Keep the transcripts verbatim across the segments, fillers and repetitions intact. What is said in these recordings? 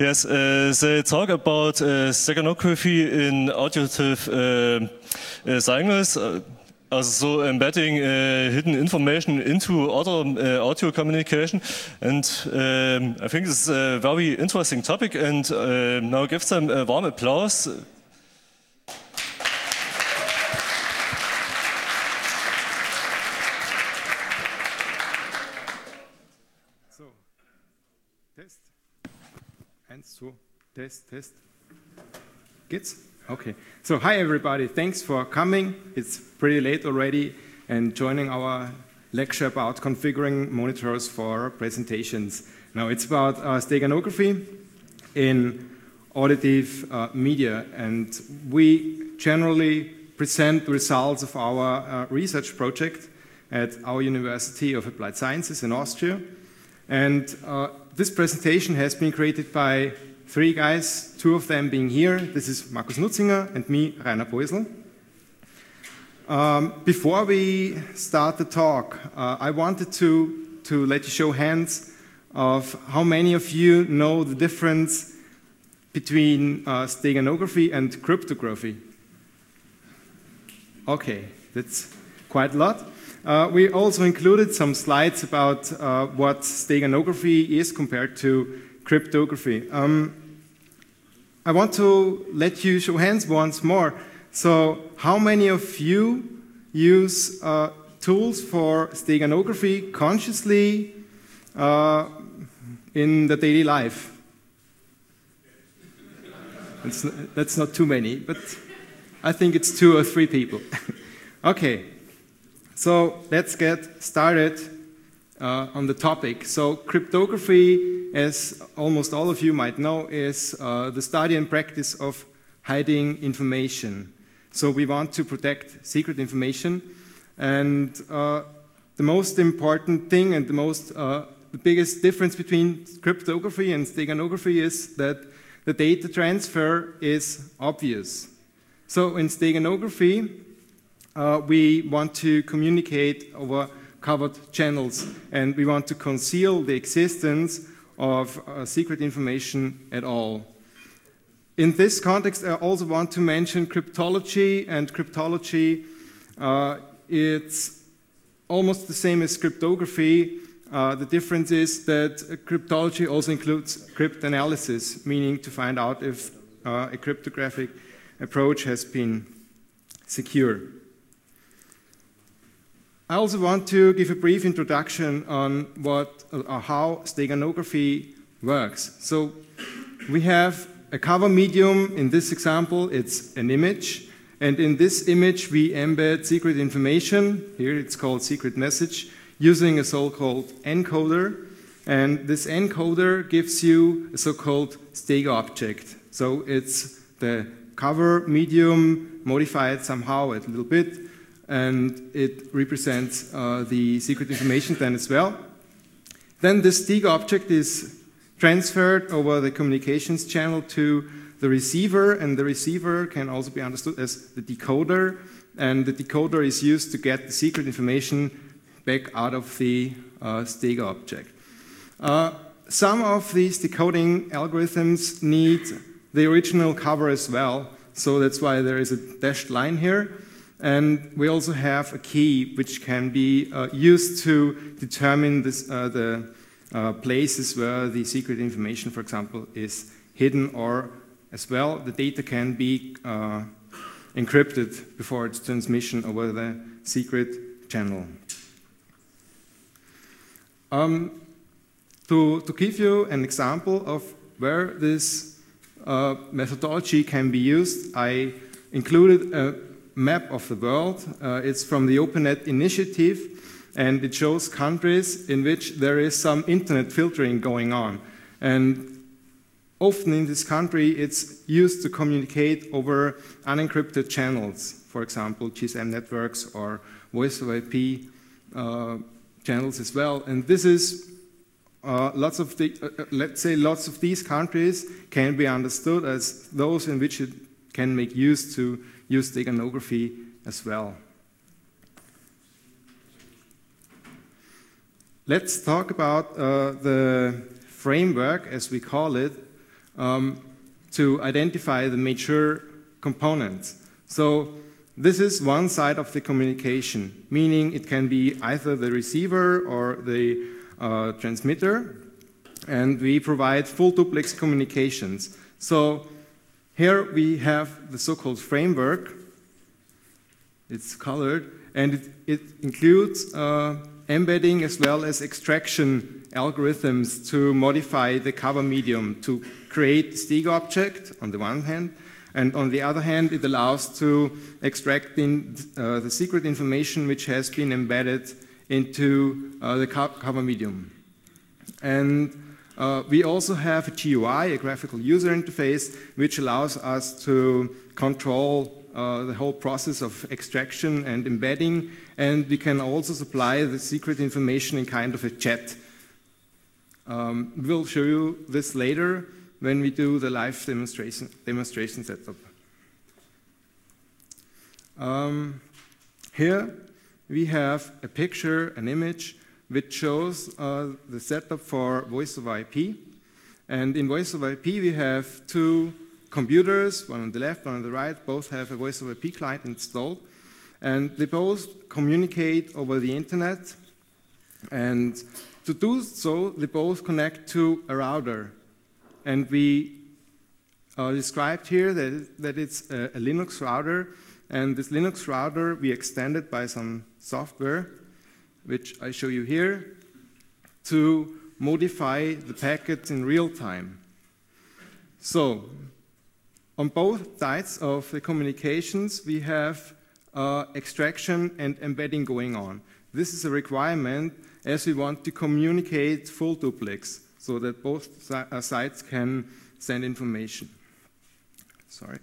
Yes, uh, they talk about uh, steganography in auditive uh, uh, signals, uh, also embedding uh, hidden information into other uh, audio communication. And um, I think this is a very interesting topic, and uh, now give them a warm applause. So, test. Eins, zwei, test, test. Geht's? Okay. So, hi everybody. Thanks for coming. It's pretty late already and joining our lecture about configuring monitors for presentations. Now, it's about uh, steganography in auditive uh, media, and we generally present the results of our uh, research project at our University of Applied Sciences in Austria. And uh, this presentation has been created by three guys, two of them being here. This is Markus Nutzinger and me, Rainer Beusel. Um, before we start the talk, uh, I wanted to, to let you show hands of how many of you know the difference between uh, steganography and cryptography. Okay, that's quite a lot. Uh, we also included some slides about uh, what steganography is compared to cryptography. Um, I want to let you show hands once more. So, how many of you use uh, tools for steganography consciously uh, in the daily life? That's not, that's not too many, but I think it's two or three people. Okay. So let's get started uh, on the topic. So cryptography, as almost all of you might know, is uh, the study and practice of hiding information. So we want to protect secret information, and uh, the most important thing and the most uh, the biggest difference between cryptography and steganography is that the data transfer is obvious. So in steganography, Uh, we want to communicate over covered channels, and we want to conceal the existence of uh, secret information at all. In this context, I also want to mention cryptology, and cryptology, uh, it's almost the same as cryptography. Uh, the difference is that cryptology also includes cryptanalysis, meaning to find out if uh, a cryptographic approach has been secure. I also want to give a brief introduction on what or how steganography works. So we have a cover medium. In this example, it's an image. And in this image, we embed secret information. Here it's called secret message, using a so-called encoder. And this encoder gives you a so-called stega object. So it's the cover medium modified somehow a little bit, and it represents uh, the secret information then as well. Then this stega object is transferred over the communications channel to the receiver, and the receiver can also be understood as the decoder, and the decoder is used to get the secret information back out of the uh, stega object. Uh, some of these decoding algorithms need the original cover as well, so that's why there is a dashed line here. And we also have a key which can be uh, used to determine this, uh, the uh, places where the secret information, for example, is hidden, or as well, the data can be uh, encrypted before its transmission over the secret channel. Um, to, to give you an example of where this uh, methodology can be used, I included a map of the world. Uh, it's from the OpenNet initiative, and it shows countries in which there is some internet filtering going on. And often in this country, it's used to communicate over unencrypted channels, for example, G S M networks or voice over I P uh, channels as well. And this is uh, lots of the, uh, let's say, lots of these countries can be understood as those in which it can make use to use steganography as well. Let's talk about uh, the framework, as we call it, um, to identify the mature components. So this is one side of the communication, meaning it can be either the receiver or the uh, transmitter, and we provide full duplex communications. So here we have the so-called framework. It's colored, and it, it includes uh, embedding as well as extraction algorithms to modify the cover medium to create the Stego object on the one hand, and on the other hand it allows to extract in, uh, the secret information which has been embedded into uh, the co cover medium. And uh, we also have a G U I, a graphical user interface, which allows us to control Uh, the whole process of extraction and embedding, and we can also supply the secret information in kind of a chat. Um, we'll show you this later when we do the live demonstration, demonstration setup. Um, here we have a picture, an image, which shows uh, the setup for voice over I P. And in voice over I P we have two computers, one on the left, one on the right, both have a voice over I P client installed, and they both communicate over the internet, and to do so they both connect to a router. And we uh, described here that, that it's a, a Linux router, and this Linux router we extended by some software, which I show you here, to modify the packets in real time. So on both sides of the communications, we have uh, extraction and embedding going on. This is a requirement as we want to communicate full duplex so that both si uh, sides can send information. Sorry.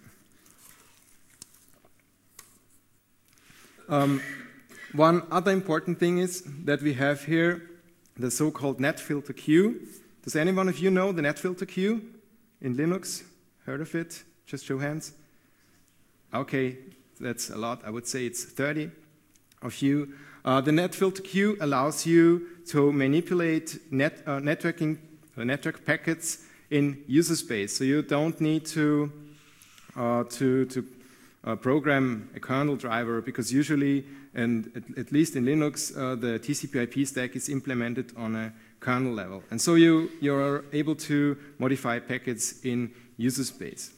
Um, one other important thing is that we have here the so-called NetFilter queue. Does anyone of you know the NetFilter queue in Linux? Heard of it? Just show hands. Okay, that's a lot. I would say it's thirty of you. Uh, the NetFilter queue allows you to manipulate net, uh, networking, uh, network packets in user space. So you don't need to, uh, to, to uh, program a kernel driver, because usually, and at, at least in Linux, uh, the T C P I P stack is implemented on a kernel level. And so you, you're able to modify packets in user space.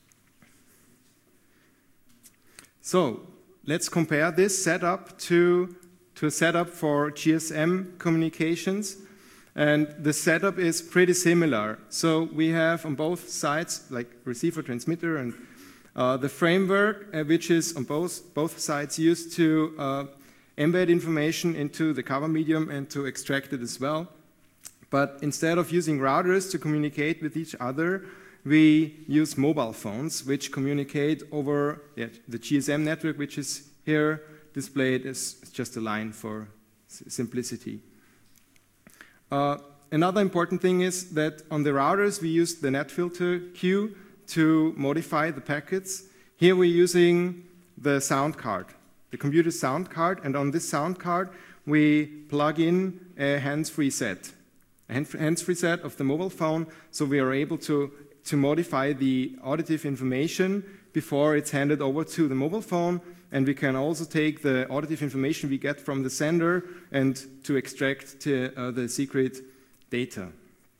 So let's compare this setup to, to a setup for G S M communications. And the setup is pretty similar. So we have on both sides, like receiver, transmitter, and uh, the framework, uh, which is on both, both sides used to uh, embed information into the cover medium and to extract it as well. But instead of using routers to communicate with each other, we use mobile phones, which communicate over yeah, the G S M network, which is here displayed as just a line for simplicity. Uh, another important thing is that on the routers, we use the NetFilter queue to modify the packets. Here we're using the sound card, the computer sound card, and on this sound card, we plug in a hands-free set, a hands-free set of the mobile phone, so we are able to to modify the auditive information before it's handed over to the mobile phone, and we can also take the auditive information we get from the sender and to extract to, uh, the secret data.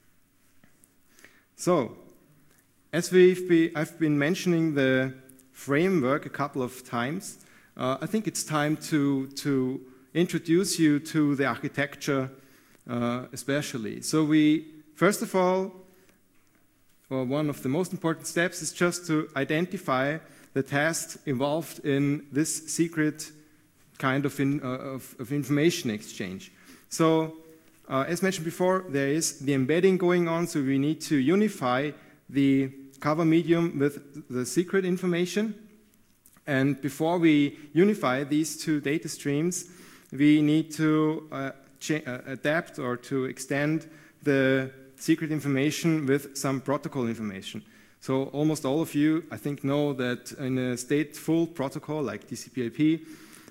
So, as we've be, I've been mentioning the framework a couple of times, uh, I think it's time to, to introduce you to the architecture uh, especially. So we, first of all, Well, one of the most important steps is just to identify the tasks involved in this secret kind of, in, uh, of, of information exchange. So, uh, as mentioned before, there is the embedding going on, so we need to unify the cover medium with the secret information. And before we unify these two data streams, we need to uh, uh, adapt or to extend the secret information with some protocol information. So almost all of you, I think, know that in a stateful protocol like T C P I P,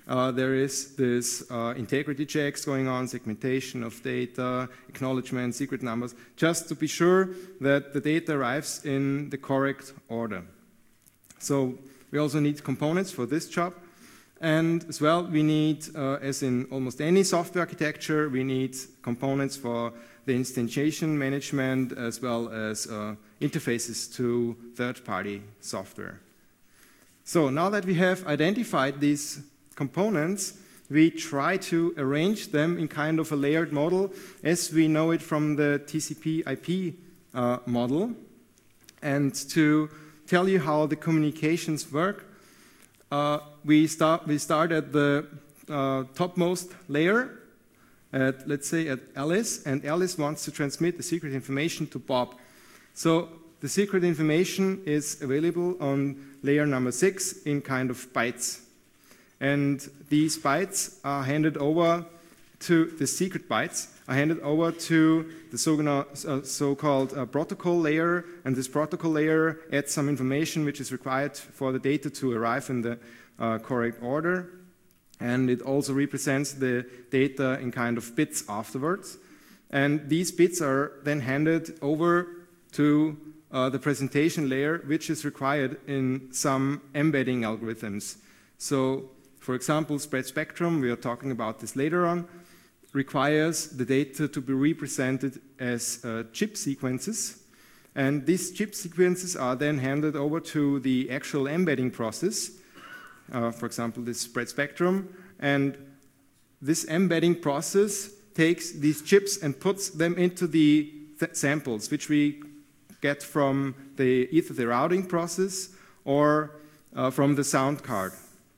uh, there is this uh, integrity checks going on, segmentation of data, acknowledgement, secret numbers, just to be sure that the data arrives in the correct order. So we also need components for this job. And as well, we need, uh, as in almost any software architecture, we need components for the instantiation management as well as uh, interfaces to third-party software. So now that we have identified these components, we try to arrange them in kind of a layered model as we know it from the T C P I P uh, model. And to tell you how the communications work, uh, we, start, we start at the uh, topmost layer, at, let's say at Alice, and Alice wants to transmit the secret information to Bob. So the secret information is available on layer number six in kind of bytes. And these bytes are handed over to, the secret bytes are handed over to the so-called uh, protocol layer, and this protocol layer adds some information which is required for the data to arrive in the uh, correct order. And it also represents the data in kind of bits afterwards. And these bits are then handed over to uh, the presentation layer, which is required in some embedding algorithms. So, for example, spread spectrum, we are talking about this later on, requires the data to be represented as uh, chip sequences. And these chip sequences are then handed over to the actual embedding process, uh, for example, this spread spectrum. And this embedding process takes these chips and puts them into the th samples, which we get from the, either the routing process or uh, from the sound card.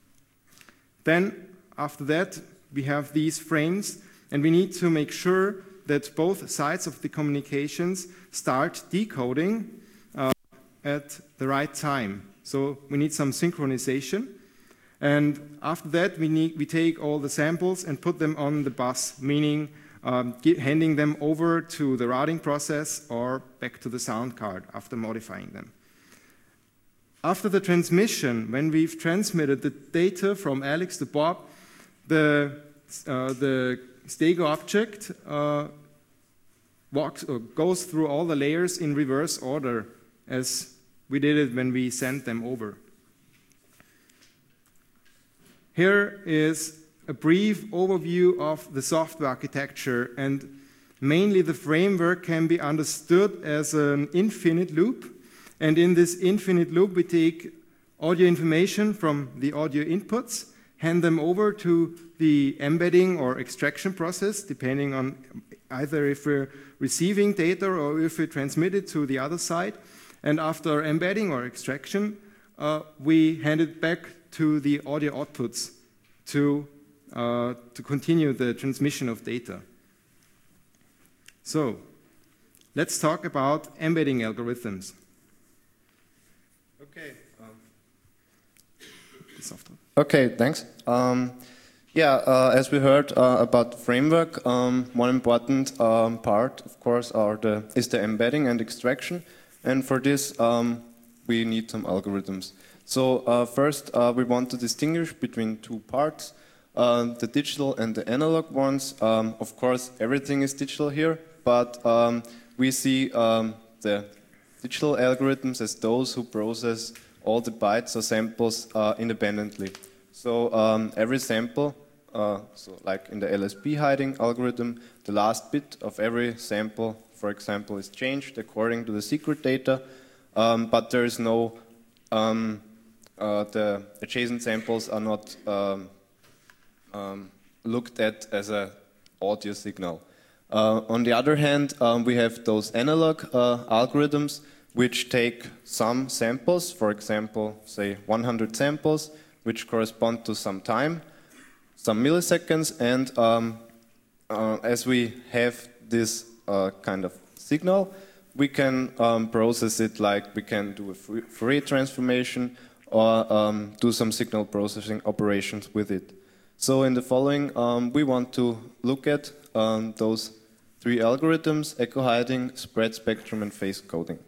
Then, after that, we have these frames, and we need to make sure that both sides of the communications start decoding uh, at the right time. So we need some synchronization. And after that, we, need, we take all the samples and put them on the bus, meaning um, handing them over to the routing process or back to the sound card after modifying them. After the transmission, when we've transmitted the data from Alex to Bob, the, uh, the Stego object uh, walks, or goes through all the layers in reverse order as we did it when we sent them over. Here is a brief overview of the software architecture, and mainly the framework can be understood as an infinite loop. And in this infinite loop, we take audio information from the audio inputs, hand them over to the embedding or extraction process, depending on either if we're receiving data or if we transmit it to the other side. And after embedding or extraction, uh, we hand it back to the audio outputs to, uh, to continue the transmission of data. So, let's talk about embedding algorithms. Okay. Um, okay, thanks. Um, yeah, uh, as we heard uh, about the framework, um, one important um, part, of course, are the, is the embedding and extraction. And for this, um, we need some algorithms. So uh, first, uh, we want to distinguish between two parts, uh, the digital and the analog ones. Um, of course, everything is digital here, but um, we see um, the digital algorithms as those who process all the bytes or samples uh, independently. So um, every sample, uh, so like in the L S B hiding algorithm, the last bit of every sample, for example, is changed according to the secret data, um, but there is no, um, uh, the adjacent samples are not um, um, looked at as an audio signal. Uh, on the other hand, um, we have those analog uh, algorithms which take some samples, for example, say one hundred samples, which correspond to some time, some milliseconds, and um, uh, as we have this uh, kind of signal, we can um, process it like we can do a Fourier transformation or um, do some signal processing operations with it. So in the following, um, we want to look at um, those three algorithms: echo hiding, spread spectrum, and phase coding.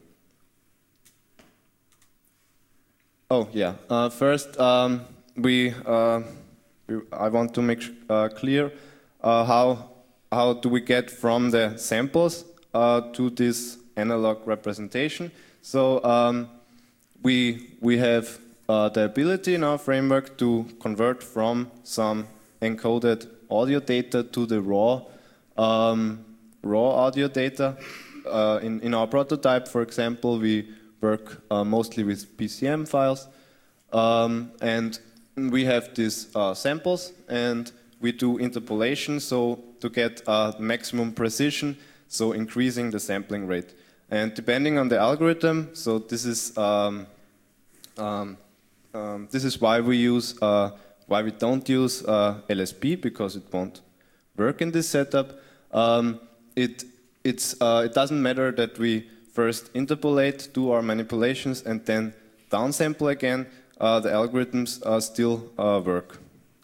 Oh yeah, uh, first um, we, uh, I want to make uh, clear uh, how how do we get from the samples uh, to this analog representation. So um, we we have uh, the ability in our framework to convert from some encoded audio data to the raw um, raw audio data. Uh, in in our prototype, for example, we work uh, mostly with P C M files, um, and we have these uh, samples, and we do interpolation, so to get uh, maximum precision, so increasing the sampling rate. And depending on the algorithm, so this is um, um, um, this is why we use uh, why we don't use uh, L S P, because it won't work in this setup. Um, it it's uh, it doesn't matter that we first interpolate, do our manipulations, and then downsample again. Uh, the algorithms uh, still uh, work.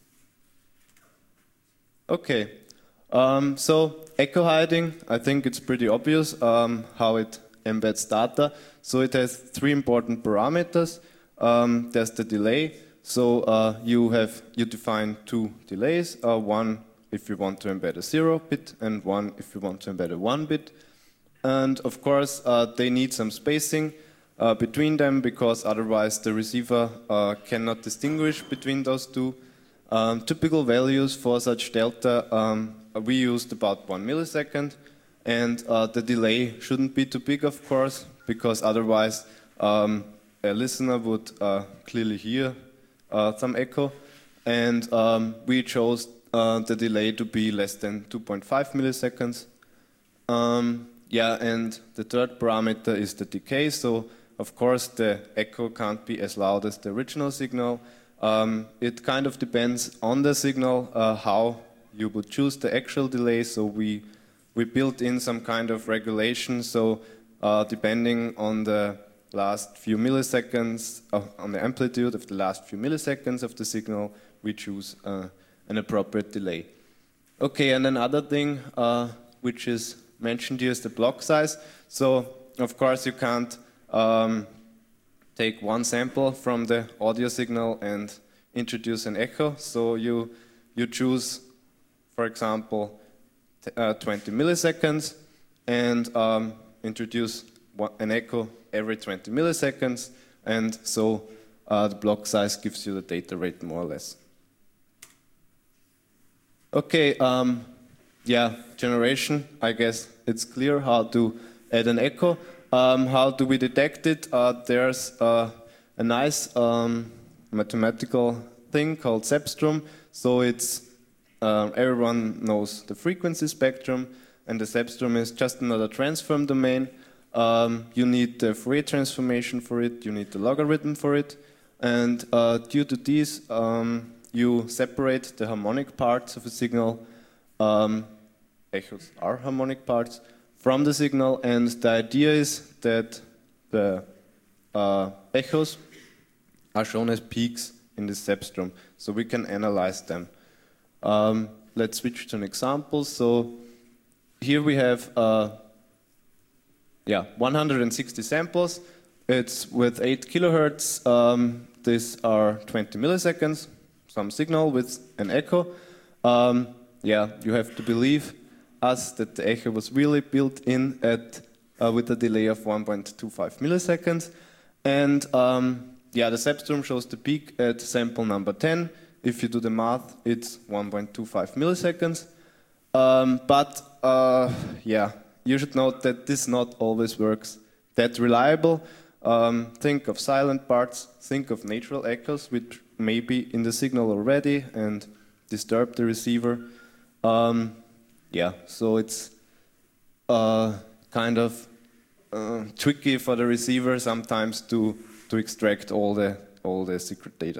Okay, um, so echo hiding, I think it's pretty obvious um, how it embeds data. So it has three important parameters. Um, there's the delay. So uh, you have you define two delays. Uh, one if you want to embed a zero bit, and one if you want to embed a one bit. And of course, uh, they need some spacing uh, between them, because otherwise the receiver uh, cannot distinguish between those two. Um, typical values for such delta, um, we used about one millisecond, and uh, the delay shouldn't be too big, of course, because otherwise um, a listener would uh, clearly hear uh, some echo. And um, we chose uh, the delay to be less than two point five milliseconds. Um, yeah, and the third parameter is the decay. So, of course, the echo can't be as loud as the original signal. Um, it kind of depends on the signal uh, how you would choose the actual delay. So we we built in some kind of regulation. So uh, depending on the last few milliseconds, uh, on the amplitude of the last few milliseconds of the signal, we choose uh, an appropriate delay. Okay, and another thing uh, which is mentioned here is the block size. So of course you can't um, take one sample from the audio signal and introduce an echo. So you you choose, for example, uh, twenty milliseconds, and um, introduce one, an echo every twenty milliseconds, and so uh, the block size gives you the data rate more or less. Okay, um, yeah, generation. I guess it's clear how to add an echo. Um, how do we detect it? Uh, there's uh, a nice um, mathematical thing called Cepstrum. So it's uh, everyone knows the frequency spectrum, and the Cepstrum is just another transform domain. Um, you need the Fourier transformation for it. You need the logarithm for it, and uh, due to these, um, you separate the harmonic parts of a signal. Um, echoes are harmonic parts from the signal, and the idea is that the uh, echoes are shown as peaks in the Cepstrum, so we can analyze them. Um, let's switch to an example. So here we have uh, yeah, one hundred sixty samples. It's with eight kilohertz. Um, these are twenty milliseconds, some signal with an echo. Um, yeah, you have to believe us that the echo was really built in at uh, with a delay of one point two five milliseconds, and um, yeah, the Cepstrum shows the peak at sample number ten. If you do the math, it's one point two five milliseconds. Um, but uh, yeah, you should note that this not always works that reliable. Um, think of silent parts. Think of natural echoes, which may be in the signal already and disturb the receiver. Um, Yeah, so it's uh, kind of uh, tricky for the receiver sometimes to to extract all the all the secret data.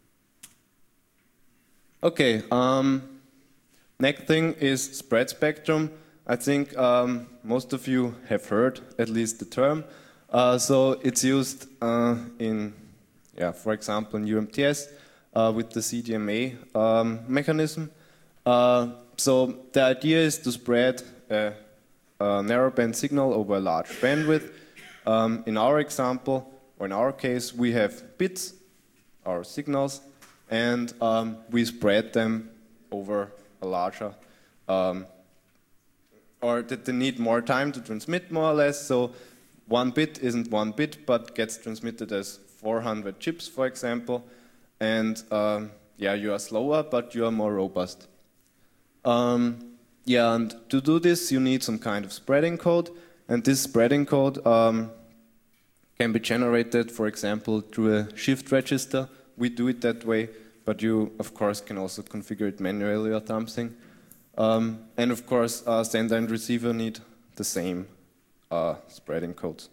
Okay, um, next thing is spread spectrum. I think um, most of you have heard at least the term. Uh, so it's used uh, in, yeah, for example, in U M T S uh, with the C D M A um, mechanism. Uh, So the idea is to spread a, a narrowband signal over a large bandwidth. Um, in our example, or in our case, we have bits, our signals, and um, we spread them over a larger, um, or that they need more time to transmit more or less. So one bit isn't one bit, but gets transmitted as four hundred chips, for example, and um, yeah, you are slower, but you are more robust. Um, yeah, and to do this, you need some kind of spreading code, and this spreading code um, can be generated, for example, through a shift register. We do it that way, but you, of course, can also configure it manually or something. Um, and of course, uh, sender and receiver need the same uh, spreading codes.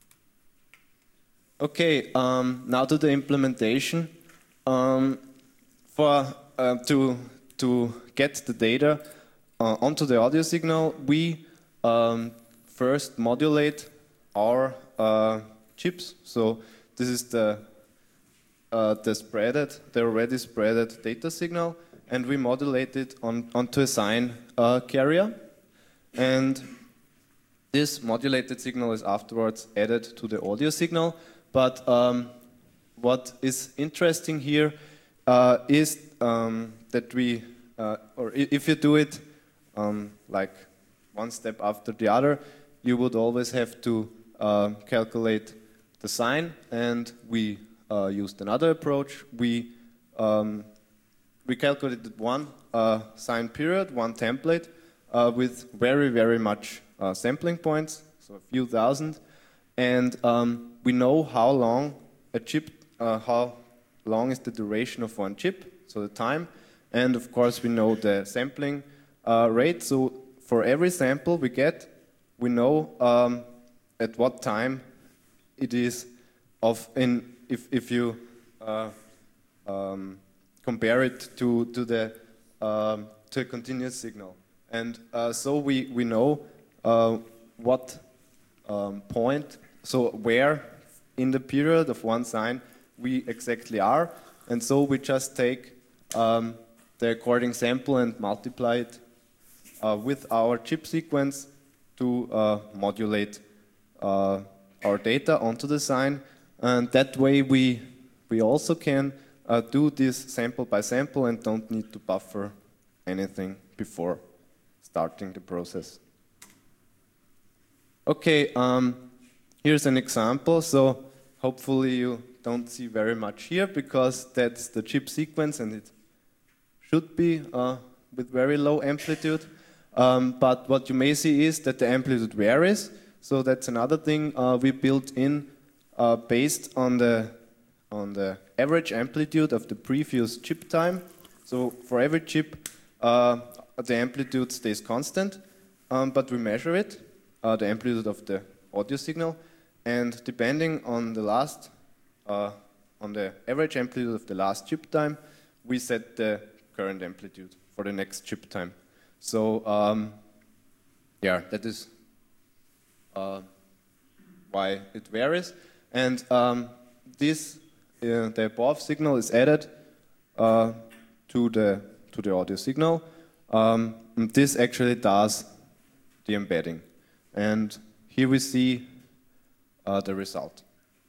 Okay, um, now to the implementation. Um, for uh, to to get the data uh, onto the audio signal, we um, first modulate our uh, chips. So this is the uh, the spreaded, the already spreaded data signal, and we modulate it on onto a sine uh, carrier, and this modulated signal is afterwards added to the audio signal. But um, what is interesting here uh, is um, that we, uh, or if you do it um, like one step after the other, you would always have to uh, calculate the sine, and we uh, used another approach. We um, we calculated one uh, sine period, one template, uh, with very very much uh, sampling points, so a few thousand, and um, we know how long a chip, uh, how long is the duration of one chip, so the time, and of course we know the sampling uh, rate. So for every sample we get, we know um, at what time it is of in if if you uh, um, compare it to to the um, to a continuous signal, and uh, so we we know uh, what um, point. So where in the period of one sine we exactly are, and so we just take um, the according sample and multiply it uh, with our chip sequence to uh, modulate uh, our data onto the sine, and that way we we also can uh, do this sample by sample and don't need to buffer anything before starting the process. Okay. Um, Here's an example, so hopefully you don't see very much here because that's the chip sequence and it should be uh, with very low amplitude. Um, but what you may see is that the amplitude varies, so that's another thing uh, we built in uh, based on the, on the average amplitude of the previous chip time. So for every chip, uh, the amplitude stays constant, um, but we measure it, uh, the amplitude of the audio signal. And depending on the last, uh, on the average amplitude of the last chip time, we set the current amplitude for the next chip time. So um, yeah, that is uh, why it varies. And um, this, uh, the above signal is added uh, to the to the audio signal. Um, and this actually does the embedding. And here we see Uh, the result.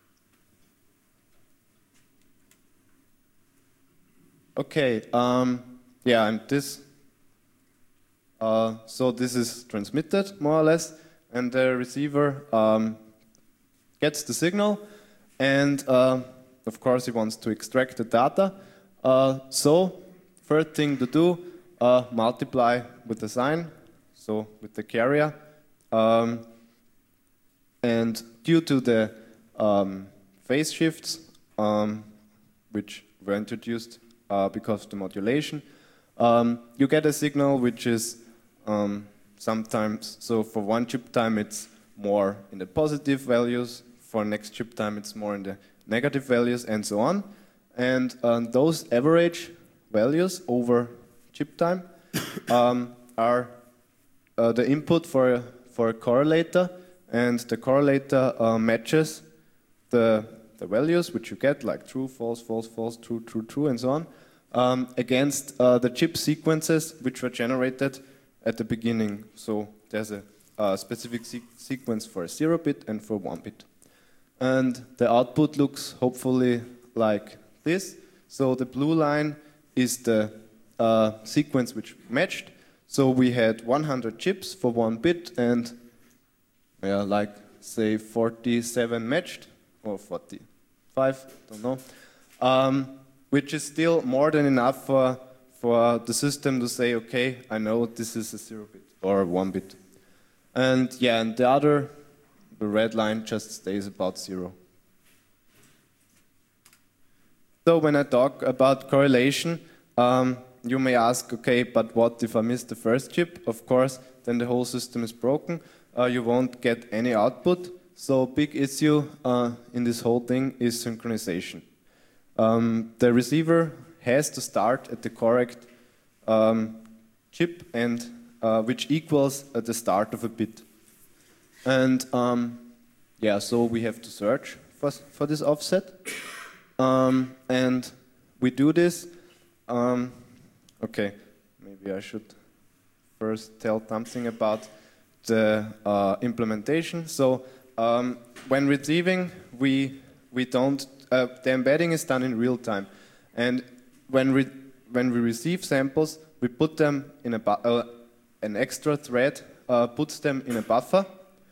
Okay, um, yeah, and this, uh, so this is transmitted more or less, and the receiver um, gets the signal, and uh, of course he wants to extract the data. Uh, so, first thing to do, uh, multiply with the sine, so with the carrier. Um, And due to the um, phase shifts, um, which were introduced uh, because of the modulation, um, you get a signal which is um, sometimes, so for one chip time it's more in the positive values, for next chip time it's more in the negative values, and so on. And um, those average values over chip time um, are uh, the input for a, for a correlator. And the correlator uh, matches the, the values which you get, like true, false, false, false, true, true, true, and so on, um, against uh, the chip sequences which were generated at the beginning. So there's a, a specific se sequence for a zero bit and for one bit. And the output looks hopefully like this. So the blue line is the uh, sequence which matched. So we had one hundred chips for one bit and yeah, like say forty-seven matched, or forty-five, don't know, um, which is still more than enough for, for the system to say, okay, I know this is a zero bit or a one bit. And yeah, and the other, the red line just stays about zero. So when I talk about correlation, um, you may ask, okay, but what if I miss the first chip? Of course, then the whole system is broken. Uh, you won't get any output. So big issue uh, in this whole thing is synchronization. Um, the receiver has to start at the correct um, chip, and uh, which equals at the start of a bit. And um, yeah, so we have to search for, for this offset. Um, and we do this. Um, okay, maybe I should first tell something about the uh, implementation. So um, when receiving, we we don't. Uh, the embedding is done in real time, and when we when we receive samples, we put them in a bu uh, an extra thread uh, puts them in a buffer,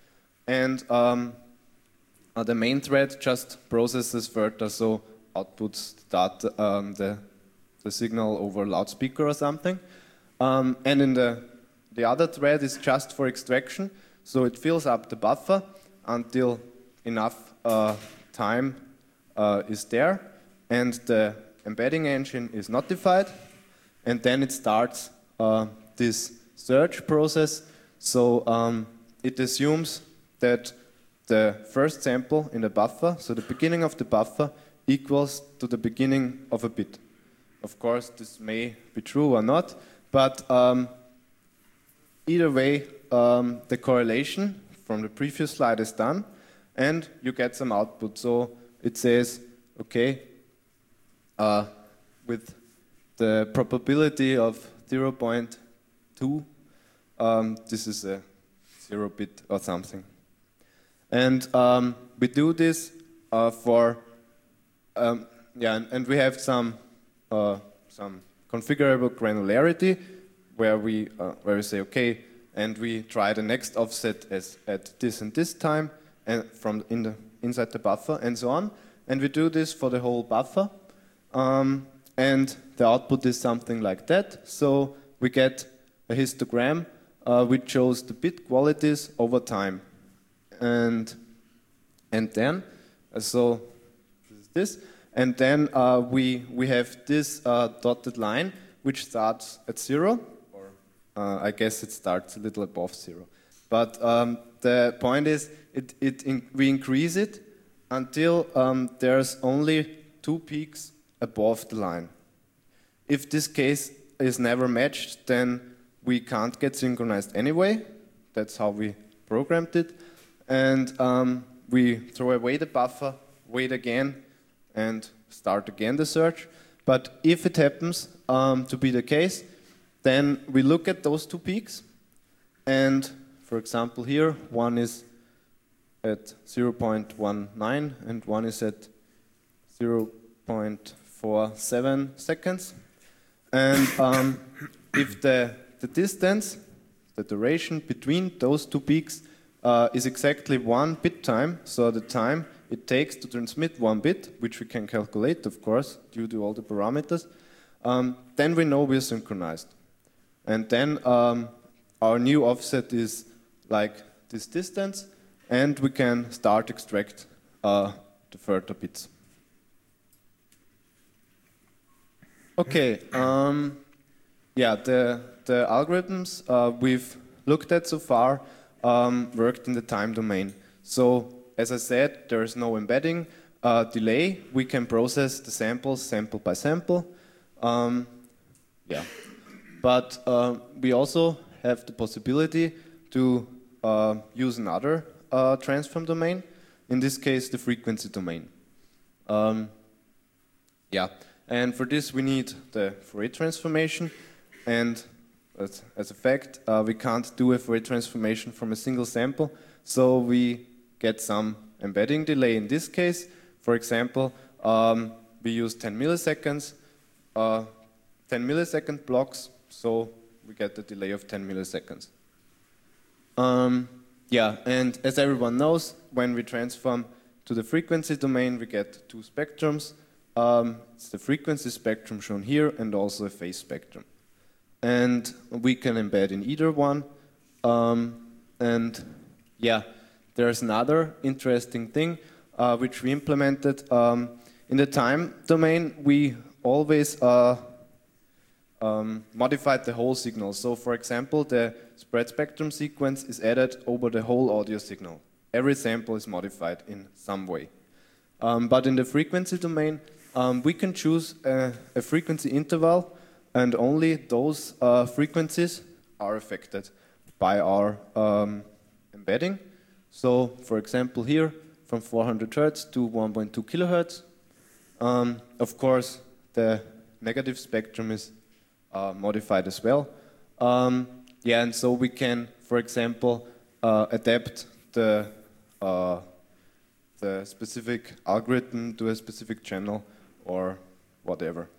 and um, uh, the main thread just processes further, so outputs that um, the the signal over loudspeaker or something, um, and in the the other thread is just for extraction, so it fills up the buffer until enough uh, time uh, is there, and the embedding engine is notified, and then it starts uh, this search process. So um, it assumes that the first sample in the buffer, so the beginning of the buffer, equals to the beginning of a bit. Of course, this may be true or not, but um, either way, um, the correlation from the previous slide is done, and you get some output. So it says, okay, uh, with the probability of zero point two, um, this is a zero bit or something. And um, we do this uh, for, um, yeah, and, and we have some uh, some configurable granularity, where we uh, where we say, okay, and we try the next offset as at this and this time, and from in the inside the buffer and so on, and we do this for the whole buffer, um, and the output is something like that. So we get a histogram uh, which shows the bit qualities over time, and and then uh, so this is this, and then uh, we we have this uh, dotted line which starts at zero. Uh, I guess it starts a little above zero. But um, the point is, it, it in, we increase it until um, there's only two peaks above the line. If this case is never matched, then we can't get synchronized anyway. That's how we programmed it. And um, we throw away the buffer, wait again, and start again the search. But if it happens um, to be the case, then we look at those two peaks, and for example here, one is at zero point one nine and one is at zero point four seven seconds. And um, if the, the distance, the duration between those two peaks uh, is exactly one bit time, so the time it takes to transmit one bit, which we can calculate, of course, due to all the parameters, um, then we know we're synchronized. And then um, our new offset is like this distance, and we can start extract uh, the further bits. Okay, um, yeah, the, the algorithms uh, we've looked at so far um, worked in the time domain. So, as I said, there is no embedding uh, delay. We can process the samples sample by sample. Um, yeah. But uh, we also have the possibility to uh, use another uh, transform domain, in this case the frequency domain. Um, yeah, and for this we need the Fourier transformation, and as, as a fact uh, we can't do a Fourier transformation from a single sample, so we get some embedding delay in this case. For example, um, we use ten milliseconds, uh, ten millisecond blocks, so we get a delay of ten milliseconds. Um, yeah, and as everyone knows, when we transform to the frequency domain, we get two spectrums. Um, it's the frequency spectrum shown here and also a phase spectrum. And we can embed in either one. Um, and yeah, there's another interesting thing uh, which we implemented. Um, in the time domain, we always uh, um, modified the whole signal. So for example, the spread spectrum sequence is added over the whole audio signal. Every sample is modified in some way. Um, but in the frequency domain, um, we can choose a, a frequency interval, and only those uh, frequencies are affected by our um, embedding. So, for example, here, from four hundred hertz to one point two kilohertz. Um, of course, the negative spectrum is uh, modified as well. Um, yeah, and so we can, for example, uh, adapt the uh, the specific algorithm to a specific channel or whatever.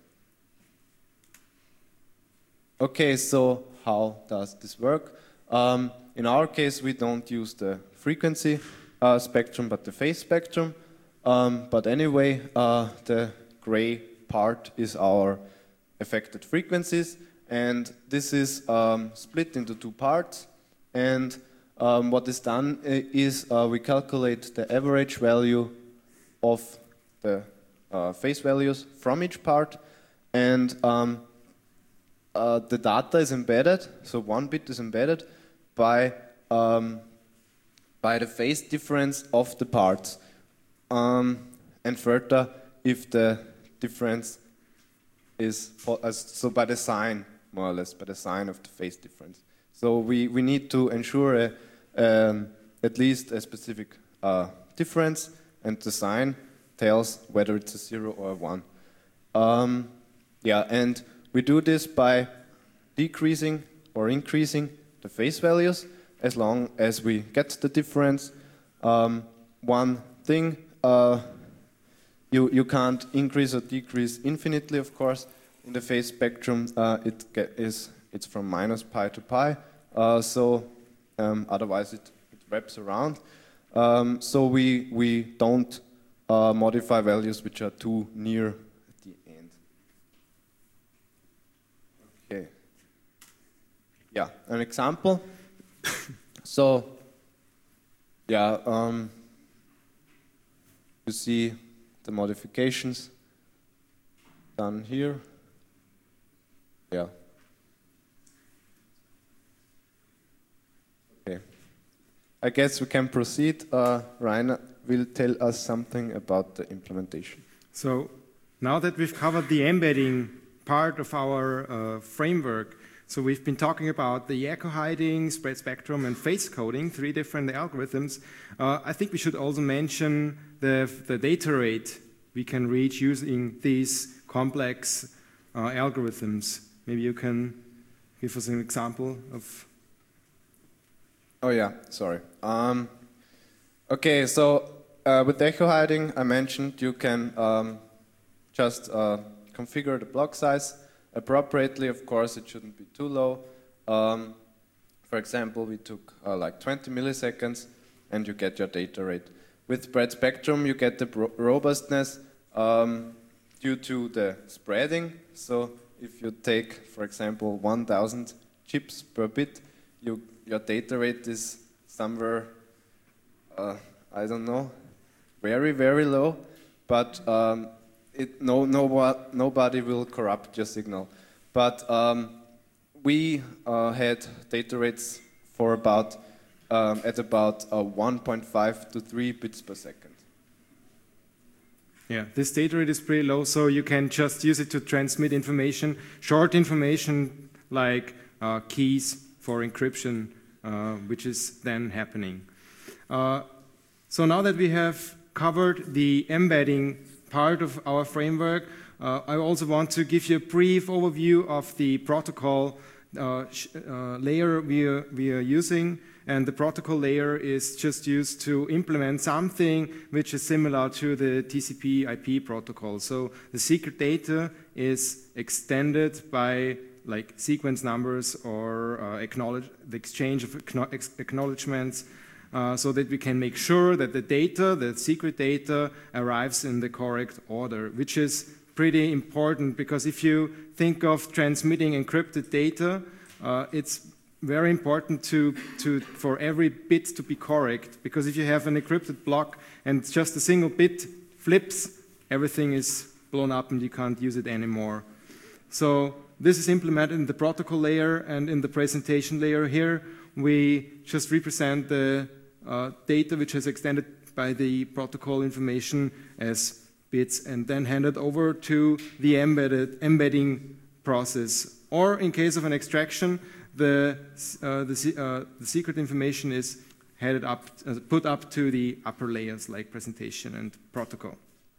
Okay, so how does this work? Um, in our case, we don't use the frequency uh, spectrum, but the phase spectrum. Um, but anyway, uh, the gray part is our affected frequencies, and this is um, split into two parts. And um, what is done is uh, we calculate the average value of the uh, phase values from each part, and um, uh, the data is embedded, so one bit is embedded by um, by the phase difference of the parts, um, and further if the difference is uh, so by the sign, more or less by the sign of the phase difference. So we we need to ensure a, um, at least a specific uh, difference, and the sign tells whether it's a zero or a one. Um, yeah, and we do this by decreasing or increasing the phase values as long as we get the difference. Um, one thing, uh, you, you can't increase or decrease infinitely, of course. In the phase spectrum, uh, it get, is, it's from minus pi to pi, uh, so um, otherwise it, it wraps around. Um, so we, we don't uh, modify values which are too near at the end. Okay. Yeah, an example. So, yeah, um, you see the modifications done here. Yeah. Okay. I guess we can proceed. Uh, Rainer will tell us something about the implementation. So, now that we've covered the embedding part of our uh, framework, so we've been talking about the echo hiding, spread spectrum, and phase coding, three different algorithms. Uh, I think we should also mention the, the data rate we can reach using these complex uh, algorithms. Maybe you can give us an example of... Oh yeah, sorry. Um, okay, so uh, with echo hiding, I mentioned you can um, just uh, configure the block size appropriately. Of course, it shouldn't be too low. Um, for example, we took uh, like twenty milliseconds, and you get your data rate. With spread spectrum, you get the robustness um, due to the spreading. So if you take, for example, one thousand chips per bit, you, your data rate is somewhere, uh, I don't know, very, very low. But um, It, no, no, nobody will corrupt your signal. But um, we uh, had data rates for about um, at about uh, one point five to three bits per second. Yeah, this data rate is pretty low, so you can just use it to transmit information, short information like uh, keys for encryption, uh, which is then happening. Uh, so now that we have covered the embedding part of our framework, uh, I also want to give you a brief overview of the protocol uh, uh, layer we are, we are using, and the protocol layer is just used to implement something which is similar to the T C P I P protocol. So the secret data is extended by like sequence numbers or uh, acknowledge the exchange of acknowledgements, uh, so that we can make sure that the data, the secret data, arrives in the correct order, which is pretty important, because if you think of transmitting encrypted data, uh, it's very important to, to, for every bit to be correct, because if you have an encrypted block and just a single bit flips, everything is blown up and you can't use it anymore. So this is implemented in the protocol layer, and in the presentation layer here, we just represent the uh, data which is extended by the protocol information as bits, and then hand it over to the embedded embedding process. Or in case of an extraction, the uh, the, uh, the secret information is headed up, uh, put up to the upper layers like presentation and protocol.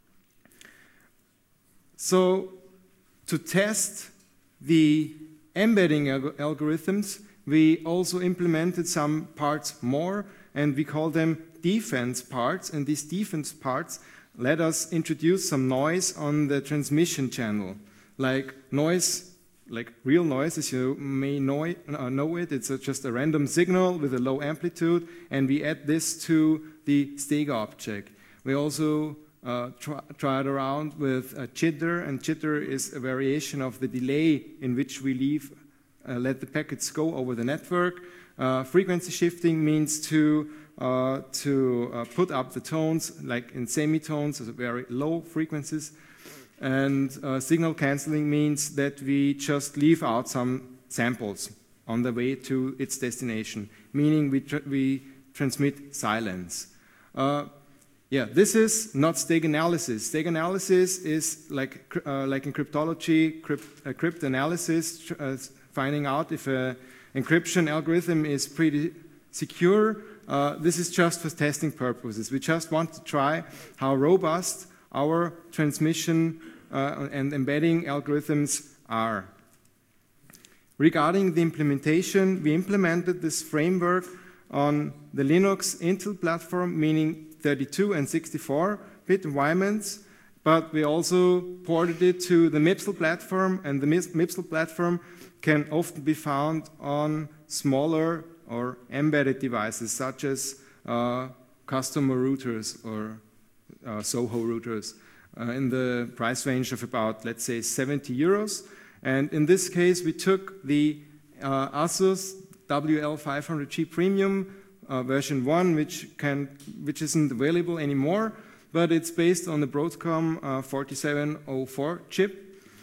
So to test the embedding alg algorithms, we also implemented some parts more, and we call them defense parts, and these defense parts let us introduce some noise on the transmission channel, like noise, like real noise, as you may know it. Uh, know it. It's a, just a random signal with a low amplitude, and we add this to the Stega object. We also uh, try, tried around with a jitter, and jitter is a variation of the delay in which we leave, uh, let the packets go over the network. Uh, frequency shifting means to Uh, to uh, put up the tones, like in semitones, so very low frequencies. And uh, signal canceling means that we just leave out some samples on the way to its destination, meaning we, tr we transmit silence. Uh, yeah, this is not Stega analysis. Stega analysis is like, uh, like in cryptology, crypt, uh, crypt analysis, uh, finding out if an encryption algorithm is pretty secure. Uh, this is just for testing purposes. We just want to try how robust our transmission uh, and embedding algorithms are. Regarding the implementation, we implemented this framework on the Linux Intel platform, meaning thirty-two and sixty-four bit environments, but we also ported it to the MIPSL platform, and the MIPSL platform can often be found on smaller or embedded devices, such as uh, customer routers or uh, Soho routers, uh, in the price range of about, let's say, seventy euros. And in this case, we took the uh, ASUS W L five hundred G Premium uh, version one, which, can, which isn't available anymore, but it's based on the Broadcom uh, forty-seven oh four chip.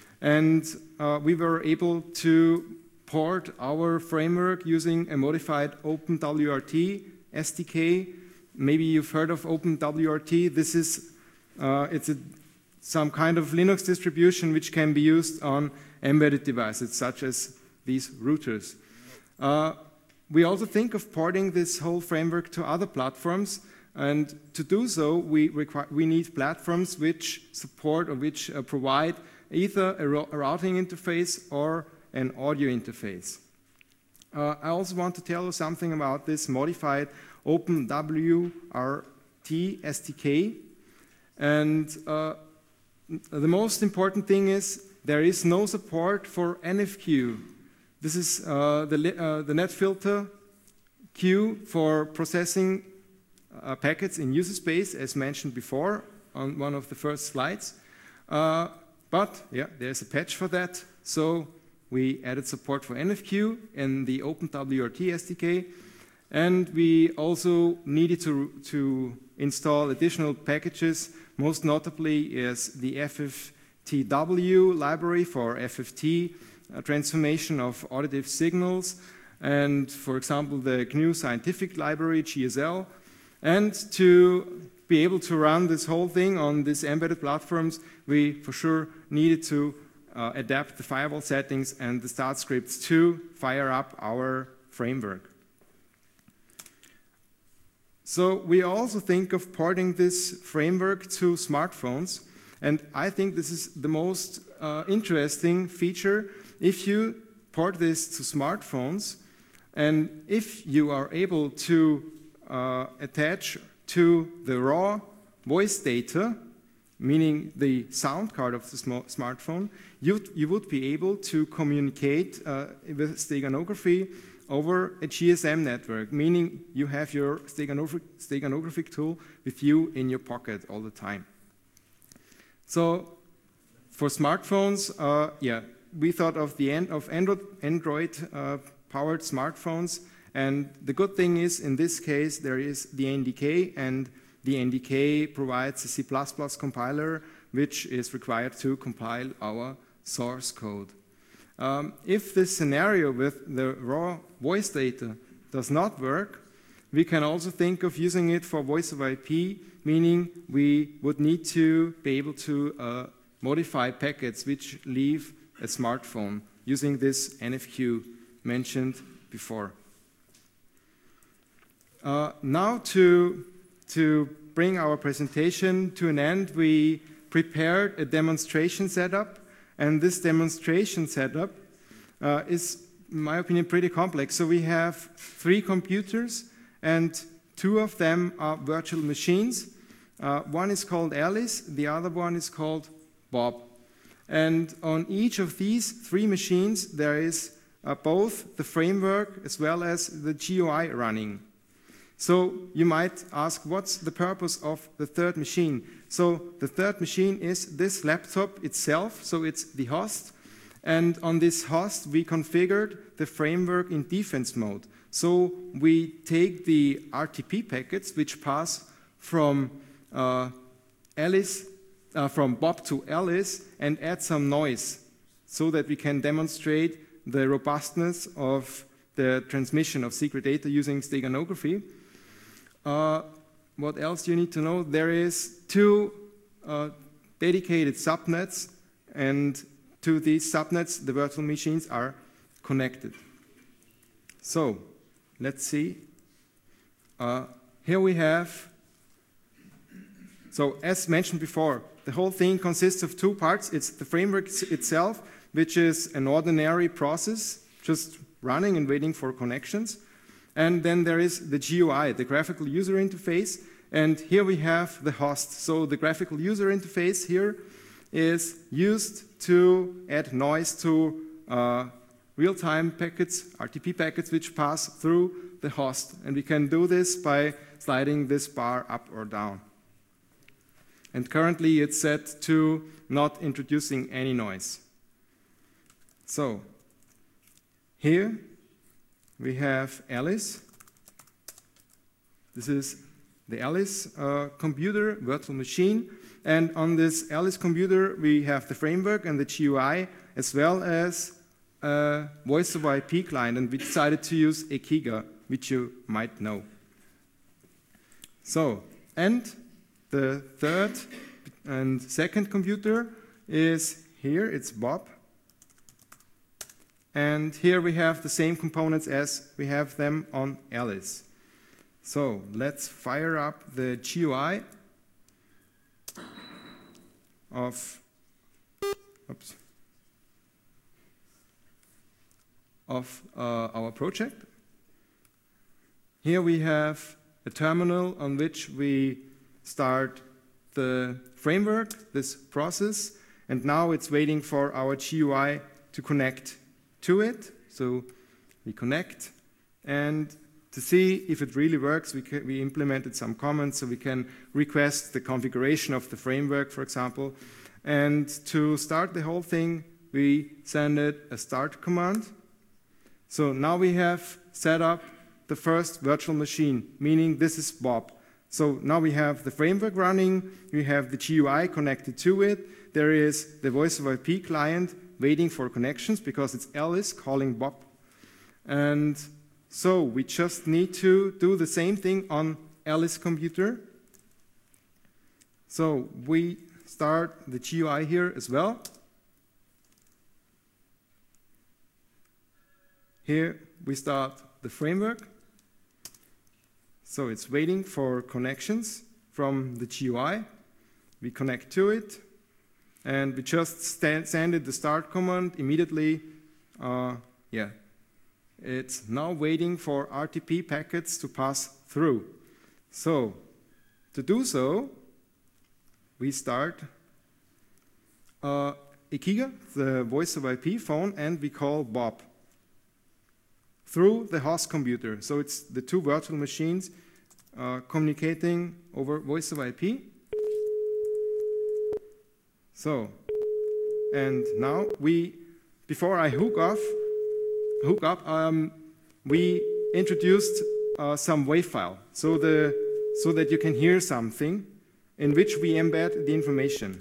And uh, we were able to port our framework using a modified OpenWRT S D K. Maybe you've heard of OpenWRT. This is uh, it's a, some kind of Linux distribution which can be used on embedded devices, such as these routers. Uh, we also think of porting this whole framework to other platforms, and to do so, we, require, we need platforms which support or which uh, provide either a, a routing interface or an audio interface. Uh, I also want to tell you something about this modified OpenWRT S D K. And uh, the most important thing is there is no support for N F Q. This is uh, the, uh, the net filter queue for processing uh, packets in user space, as mentioned before on one of the first slides. Uh, but yeah, there's a patch for that. So we added support for N F Q in the OpenWRT S D K, and we also needed to, to install additional packages. Most notably is the F F T W library for F F T uh, transformation of auditive signals, and for example the G N U Scientific Library, G S L, and to be able to run this whole thing on these embedded platforms, we for sure needed to Uh, adapt the firewall settings and the start scripts to fire up our framework. So we also think of porting this framework to smartphones, and I think this is the most uh, interesting feature. If you port this to smartphones. And if you are able to uh, attach to the raw voice data, meaning the sound card of the sm smartphone, you, you would be able to communicate uh, with steganography over a G S M network, meaning you have your steganographic, steganographic tool with you in your pocket all the time. So for smartphones, uh, yeah, we thought of the end of Android, Android uh, powered smartphones, and the good thing is in this case there is the N D K, and the N D K provides a C plus plus compiler which is required to compile our source code. Um, if this scenario with the raw voice data does not work, we can also think of using it for voice over I P, meaning we would need to be able to uh, modify packets which leave a smartphone using this N F Q mentioned before. Uh, now to, to bring our presentation to an end, we prepared a demonstration setup, and this demonstration setup uh, is, in my opinion, pretty complex. So we have three computers, and two of them are virtual machines. Uh, one is called Alice, the other one is called Bob. And on each of these three machines, there is uh, both the framework as well as the G U I running. So you might ask, what's the purpose of the third machine? So the third machine is this laptop itself, so it's the host. And on this host, we configured the framework in defense mode. So we take the R T P packets, which pass from uh, Alice, uh, from Bob to Alice, and add some noise so that we can demonstrate the robustness of the transmission of secret data using steganography. Uh, what else you need to know? There is two uh, dedicated subnets, and to these subnets, the virtual machines are connected. So, let's see. Uh, here we have, so as mentioned before, the whole thing consists of two parts. It's the framework itself, which is an ordinary process, just running and waiting for connections. And then there is the G U I, the graphical user interface. And here we have the host. So the graphical user interface here is used to add noise to uh, real-time packets, R T P packets, which pass through the host. And we can do this by sliding this bar up or down. And currently it's set to not introducing any noise. So here we have Alice. This is the Alice uh, computer, virtual machine. And on this Alice computer, we have the framework and the G U I, as well as a voice over I P client. And we decided to use Ekiga, which you might know. So, and the third and second computer is here. It's Bob. And here we have the same components as we have them on Alice. So let's fire up the G U I of, oops, of uh, our project. Here we have a terminal on which we start the framework, this process, and now it's waiting for our G U I to connect to it. So we connect, and to see if it really works, we, can, we implemented some comments, so we can request the configuration of the framework, for example. And to start the whole thing, we send it a start command. So now we have set up the first virtual machine, meaning this is Bob. So now we have the framework running, we have the G U I connected to it, there is the voice over I P client waiting for connections because it's Alice calling Bob. And so we just need to do the same thing on Alice computer. So we start the G U I here as well. Here we start the framework. So it's waiting for connections from the G U I. We connect to it, and we just stand, send it the start command. Immediately uh, Yeah. It's now waiting for R T P packets to pass through. So, to do so, we start uh, Ekiga, the voice over I P phone, and we call Bob through the host computer. So it's the two virtual machines uh, communicating over voice over I P. So, and now we, before I hook off, hook up, um, we introduced uh, some wave file, so the so that you can hear something in which we embed the information.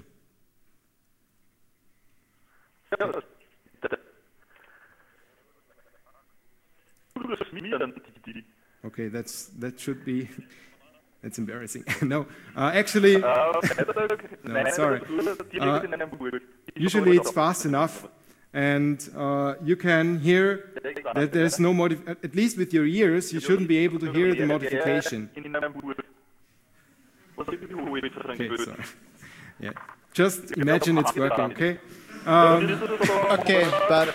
Okay, that's that should be. That's embarrassing. No, uh, actually, no, sorry. Uh, usually it's fast enough, and uh, you can hear that there's no modif. At least with your ears, you shouldn't be able to hear the modification. Okay, sorry. Yeah, just imagine it's working. Okay. Um, okay, but.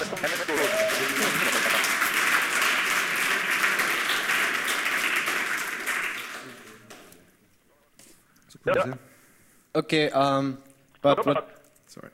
Okay, um, but what? Sorry.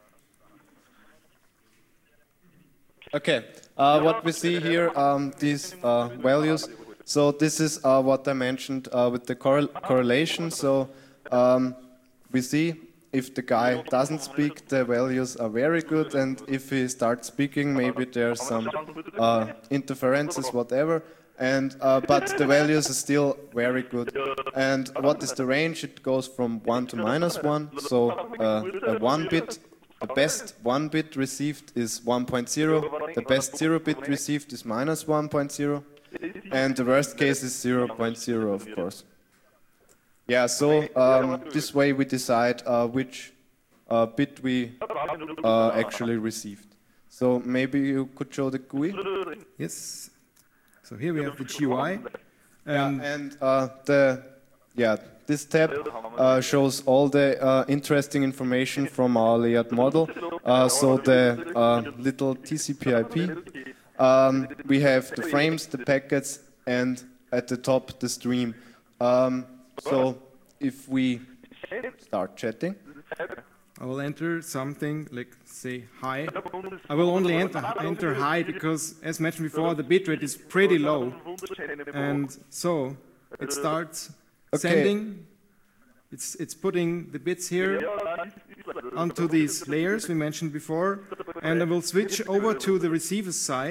Okay, uh, what we see here, um, these uh, values. So this is uh, what I mentioned uh, with the correl correlation. So um, we see if the guy doesn't speak, the values are very good, and if he starts speaking, maybe there's some uh, interferences, whatever. And uh, but the values are still very good. And what is the range? It goes from one to minus one. So uh, a one bit, the best one bit received is one point zero. The best zero bit received is minus one point zero, and the worst case is zero point zero, of course. Yeah. So um, this way we decide uh, which uh, bit we uh, actually received. So maybe you could show the G U I. Yes. So here we have the G U I, and, yeah, and uh, the yeah this tab uh, shows all the uh, interesting information from our layered model. Uh, so the uh, little T C P I P, um, we have the frames, the packets, and at the top the stream. Um, so if we start chatting. I will enter something like, say, hi. I will only enter, enter hi because, as mentioned before, the bitrate is pretty low. And so it starts okay. sending, it's, it's putting the bits here onto these layers we mentioned before. And I will switch over to the receiver side.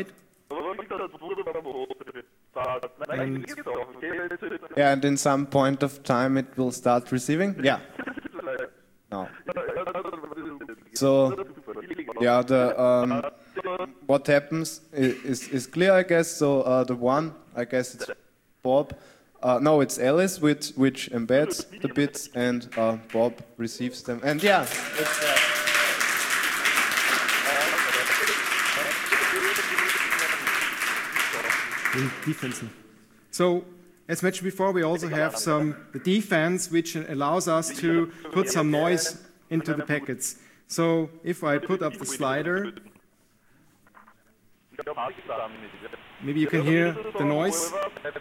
And yeah, and in some point of time it will start receiving? Yeah. No. So, yeah, the um, what happens is, is, is clear, I guess. So uh, the one, I guess it's Bob. Uh, no, it's Alice, which which embeds the bits, and uh, Bob receives them. And yeah, it's, uh, defensive. So. As mentioned before, we also have some the defense, which allows us to put some noise into the packets. So if I put up the slider, maybe you can hear the noise.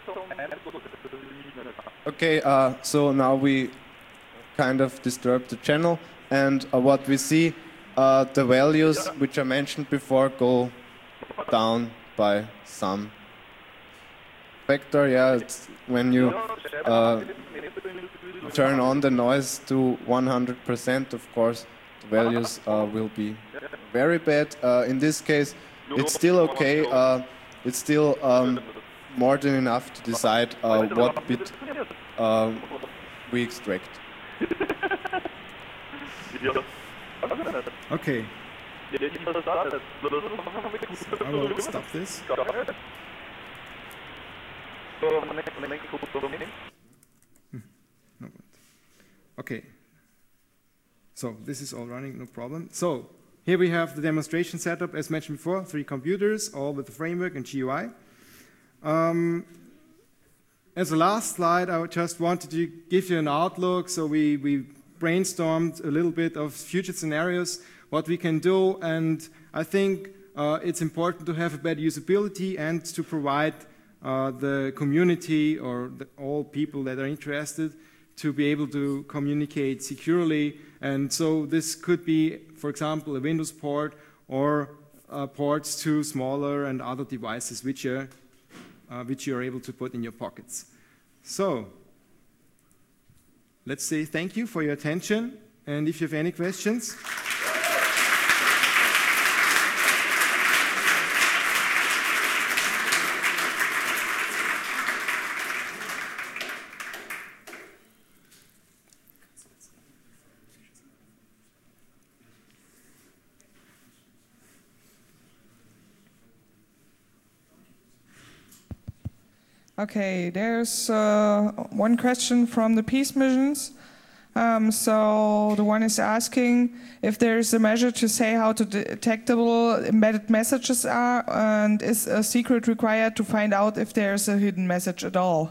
Okay, uh, so now we kind of disturb the channel, and uh, what we see, uh, the values which I mentioned before go down by some factor. Yeah, it's when you uh, turn on the noise to one hundred percent, of course, the values uh, will be very bad. Uh, in this case, it's still okay. Uh, it's still um, more than enough to decide uh, what bit uh, we extract. Okay. So I will stop this. No. Okay. So this is all running, no problem. So here we have the demonstration setup, as mentioned before, three computers, all with the framework and G U I. Um, as a last slide, I just wanted to give you an outlook. So we, we brainstormed a little bit of future scenarios, what we can do, and I think uh, it's important to have a better usability and to provide uh, the community or the, all people that are interested to be able to communicate securely. And so this could be, for example, a Windows port or uh, ports to smaller and other devices which are, uh, which you're able to put in your pockets. So let's say thank you for your attention, and if you have any questions. Okay, there's uh, one question from the Peace Missions. Um, so the one is asking if there's a measure to say how to detectable embedded messages are, and is a secret required to find out if there's a hidden message at all?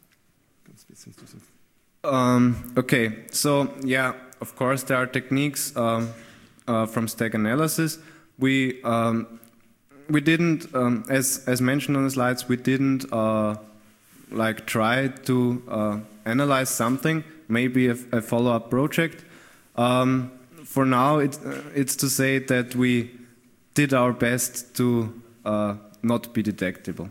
Um, okay, so yeah, of course there are techniques um, uh, from stack analysis. We um, we didn't, um, as as mentioned on the slides, we didn't uh, like try to uh, analyze something. Maybe a, a follow-up project. Um, for now, it's, uh, it's to say that we did our best to uh, not be detectable.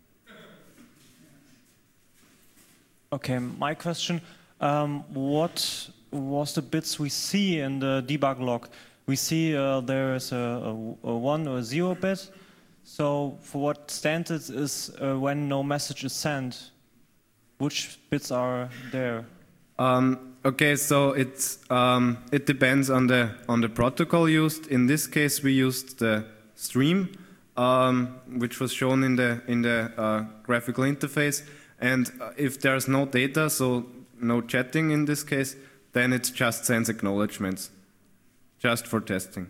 Okay, my question, um, what was the bits we see in the debug log? We see uh, there is a, a, a one or a zero bit. So for what standard is uh, when no message is sent? Which bits are there? Um, okay, so it's um, it depends on the on the protocol used. In this case, we used the stream, um, which was shown in the in the uh, graphical interface. And uh, if there's no data, so no chatting in this case, then it just sends acknowledgements, just for testing.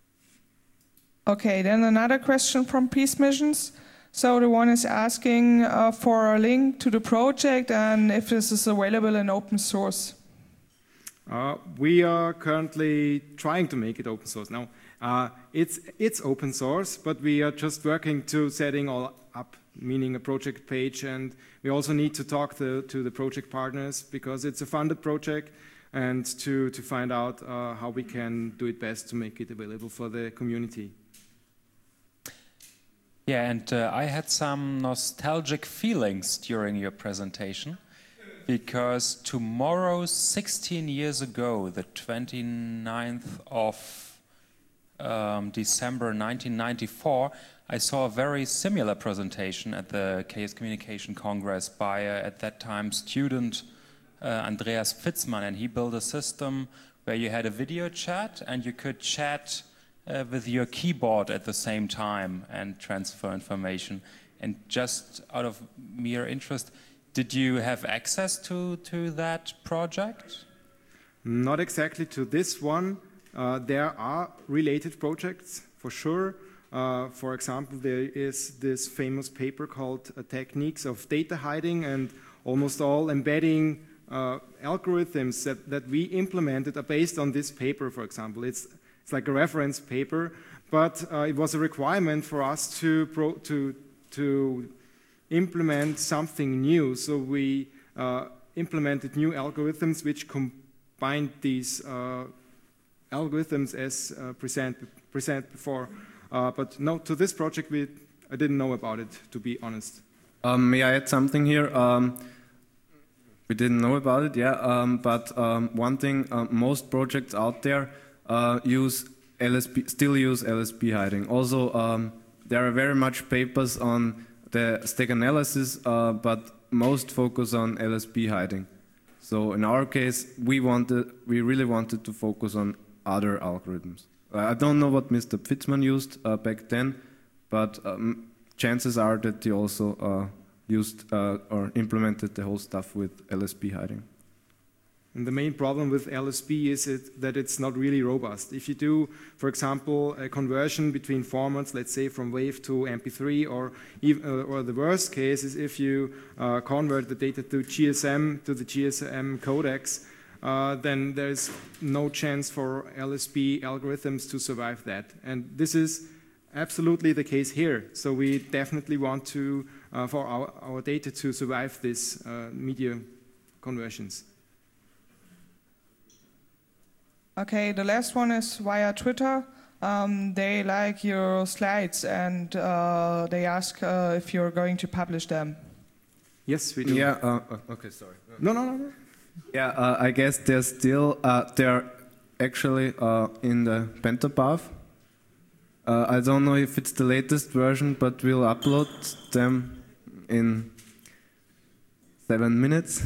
Okay, then another question from Peace Missions. So the one is asking uh, for a link to the project and if this is available in open source. Uh, we are currently trying to make it open source. Now, uh, it's, it's open source, but we are just working to setting all up, meaning a project page, and we also need to talk to, to the project partners because it's a funded project, and to, to find out uh, how we can do it best to make it available for the community. Yeah, and uh, I had some nostalgic feelings during your presentation, because tomorrow, sixteen years ago, the twenty-ninth of um, December nineteen ninety-four, I saw a very similar presentation at the Chaos Communication Congress by, uh, at that time, student uh, Andreas Fitzmann, and he built a system where you had a video chat and you could chat Uh, with your keyboard at the same time and transfer information. And just out of mere interest, did you have access to, to that project? Not exactly to this one. Uh, there are related projects, for sure. Uh, for example, there is this famous paper called uh, Techniques of Data Hiding, and almost all embedding uh, algorithms that, that we implemented are based on this paper, for example. It's It's like a reference paper, but uh, it was a requirement for us to, pro to, to implement something new. So we uh, implemented new algorithms which combined these uh, algorithms as uh, present, present before. Uh, but no, to this project, we, I didn't know about it, to be honest. Um, may I add something here? Um, we didn't know about it, yeah, um, but um, one thing, uh, most projects out there Uh, use L S P, still use L S P hiding. Also, um, there are very much papers on the stack analysis, uh, but most focus on L S P hiding. So in our case, we wanted, we really wanted to focus on other algorithms. Uh, I don't know what Mister Fitzmann used uh, back then, but um, chances are that he also uh, used uh, or implemented the whole stuff with L S P hiding. And the main problem with L S P is it, that it's not really robust. If you do, for example, a conversion between formats, let's say from WAV to M P three, or, even, uh, or the worst case is if you uh, convert the data to G S M, to the G S M codecs, uh, then there's no chance for L S P algorithms to survive that. And this is absolutely the case here. So we definitely want to, uh, for our, our data to survive this uh, media conversions. Okay, the last one is via Twitter. Um, they like your slides and uh, they ask uh, if you're going to publish them. Yes, we do. Yeah. Uh, uh, okay. Sorry. No, no, no, no. Yeah. Uh, I guess they're still uh, they're actually uh, in the Pentapath. Uh, I don't know if it's the latest version, but we'll upload them in seven minutes.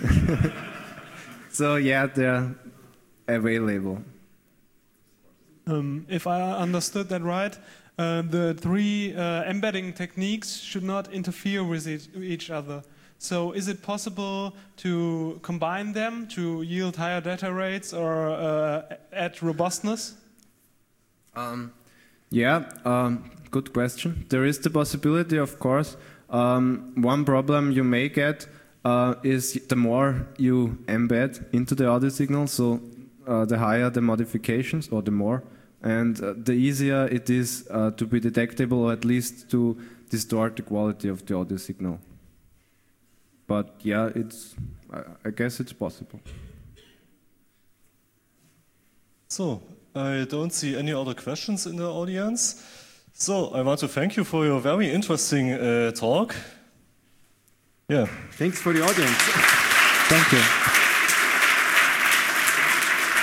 So yeah, they're available. Um, if I understood that right, uh, the three uh, embedding techniques should not interfere with each, each other. So is it possible to combine them to yield higher data rates or uh, add robustness? Um, yeah, um, good question. There is the possibility, of course. Um, one problem you may get uh, is the more you embed into the audio signal, so uh, the higher the modifications or the more, and uh, the easier it is uh, to be detectable or at least to distort the quality of the audio signal. But yeah, it's, I guess it's possible. So, I don't see any other questions in the audience. So, I want to thank you for your very interesting uh, talk. Yeah. Thanks for the audience. Thank you.